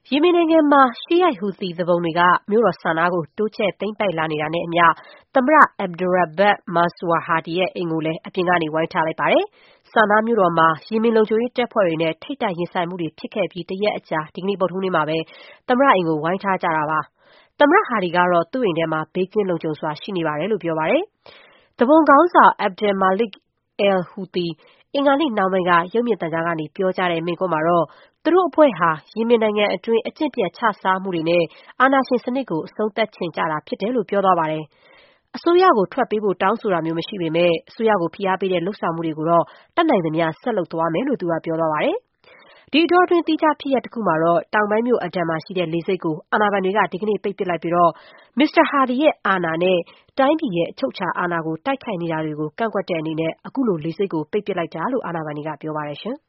ယီမင်နိုင်ငံမှာ ရှီးရိုက်ဟူသီသူပုန်တွေက မြို့တော်ဆာနားကို တိုးချဲ့သိမ်းပိုက်လာနေတာနဲ့အမျှ သမ္မတ Abdurrabbah Mansour Hadi ရဲ့ အိမ်ကိုလည်း အပြင်ကနေ ဝိုင်းထားလိုက်ပါတယ်။ ဆာနားမြို့တော်မှာ ယီမင်လုံခြုံရေးတပ်ဖွဲ့တွေနဲ့ ထိပ်တိုက်ရင်ဆိုင်မှုတွေဖြစ်ခဲ့ပြီး တရက်အကြာ ဒီကနေ့ ဗုဒ္ဓဟူးနေ့မှာပဲ သမ္မတအိမ်ကို ဝိုင်းထားကြတာပါ။ သမ္မတ Hadi ကတော့ သူ့အိမ်ထဲမှာ ဘေးကင်းလုံခြုံစွာ ရှိနေပါတယ်လို့ ပြောပါတယ်။ သူပုန်ခေါင်းဆောင် Abdel-Malik al-Houthi အင်္ဂါနေ့နှောင်းပိုင်းက ရုပ်မြင်သံကြားကနေ ပြောကြားတဲ့ မိန့်ခွန်းမှာတော့ သူတို့အဖွဲ့ဟာ ယီမင်နိုင်ငံအတွင်း အကျင့်ပျက်ခြစားမှုတွေနဲ့ အာဏာရှင်စနစ်ကို အဆုံးသတ်ချင်ကြတာဖြစ်တယ်လို့ ပြောသွားပါတယ်။ အစိုးရကို ထွက်ပေးဖို့ တောင်းဆိုတာမျိုး မရှိပေမဲ့ အစိုးရကို ဖိအားပေးတဲ့ လုပ်ဆောင်မှုတွေကိုတော့ တတ်နိုင်သမျှ ဆက်လုပ်သွားမယ်လို့ သူက ပြောသွားပါတယ်။ ဒီအတောအတွင်း သီးခြားဖြစ်ရပ်တခုမှာတော့ တောင်ပိုင်းမြို့ Aden မှာရှိတဲ့ လေဆိပ်ကို အာဏာပိုင်တွေက ဒီကနေ့ ပိတ်ပစ်လိုက်ပြီး မစ္စတာ Hadi ရဲ့ အာဏာနဲ့ တိုင်းပြည်ရဲ့ အချုပ်အခြာအာဏာကို တိုက်ခိုက်နေတာတွေကို ကန့်ကွက်တဲ့အနေနဲ့ အခုလို လေဆိပ်ကို ပိတ်ပစ်လိုက်တာလို့ အာဏာပိုင်တွေက ပြောပါတယ်။